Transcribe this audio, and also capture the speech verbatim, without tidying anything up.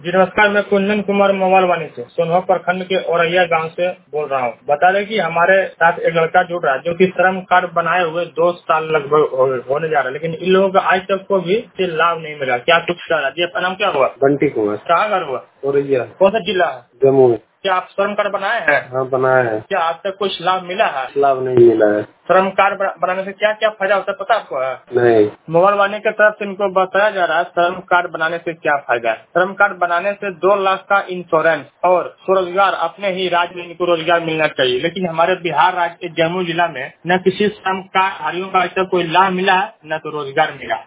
जी नमस्कार, मैं कुंदन कुमार मोबाइल वाणी से सोनभद्र प्रखंड के औरैया गांव से बोल रहा हूँ। बता दें कि हमारे साथ एक लड़का जुड़ रहा है जो कि श्रम कार्ड बनाए हुए दो साल लगभग हो, होने जा रहा है, लेकिन इन लोगों का आज तक को भी लाभ नहीं मिला। क्या कुछ कह रहा है? जी आपका नाम क्या हुआ? बंटी कुमार। कहाँ घर हुआ? औरैया। कौन सा जिला है? जम्मू। क्या आप श्रम कार्ड बनाए हैं? हाँ बनाया है। क्या आज तक कुछ लाभ मिला है? लाभ नहीं मिला है। श्रम कार्ड बनाने से क्या क्या फायदा होता है पता आपको है? नहीं। मोबाइल वाणी की तरफ से इनको बताया जा रहा है श्रम कार्ड बनाने से क्या फायदा है। श्रम कार्ड बनाने से दो लाख का इंश्योरेंस और स्वरोजगार अपने ही राज्य में इनको रोजगार मिलना चाहिए, लेकिन हमारे बिहार राज्य के जम्मू जिला में न किसी श्रम कार्डधारियों का ऐसा कोई लाभ मिला है न तो रोजगार मिला।